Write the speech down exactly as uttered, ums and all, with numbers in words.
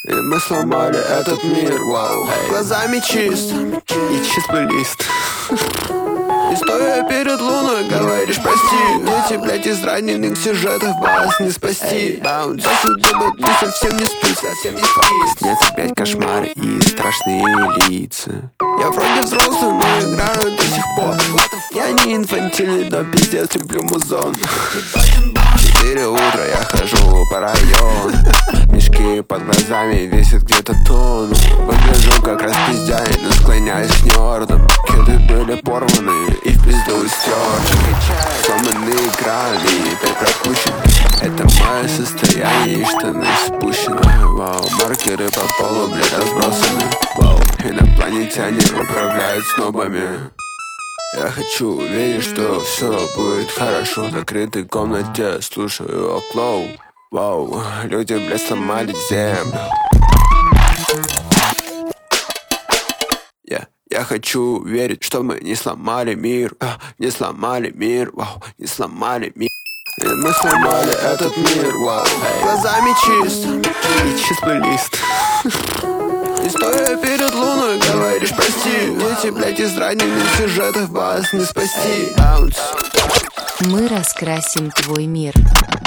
И мы сломали этот мир, вау. Глазами чист и чистый лист. И стоя перед луной говоришь прости. Эти, блядь, из раненых сюжетов вас не спасти. Баунс, ты совсем не спишь, совсем не спишь. Снятся опять кошмары и страшные лица. Я вроде взрослый, но играю до сих пор. Я не инфантильный, но пиздец люблю музон. Четыре утра я хожу по району. Мешки под глазами весят где-то тонну. Выгляжу как распиздяй, но склоняюсь к нёрдам. Кеды были порваны и в пизду стерты. Сломанные краны, опять пропущены. Это мое состояние, и штаны спущены. Вау, маркеры по полу, блядь, разбросаны. Вау, инопланетяне управляют снобами. Я хочу верить, что все будет хорошо. В закрытой комнате слушаю оклоу. Вау, люди, блядь, сломали землю. Я, я хочу верить, что мы не сломали мир. а, Не сломали мир, вау, не сломали мир. И мы сломали этот мир, вау. Глазами чист и чистый лист. И стоя перед луной говоришь прости. Эти, блядь, из раненых сюжетов вас не спасти. Баунс. Мы раскрасим твой мир.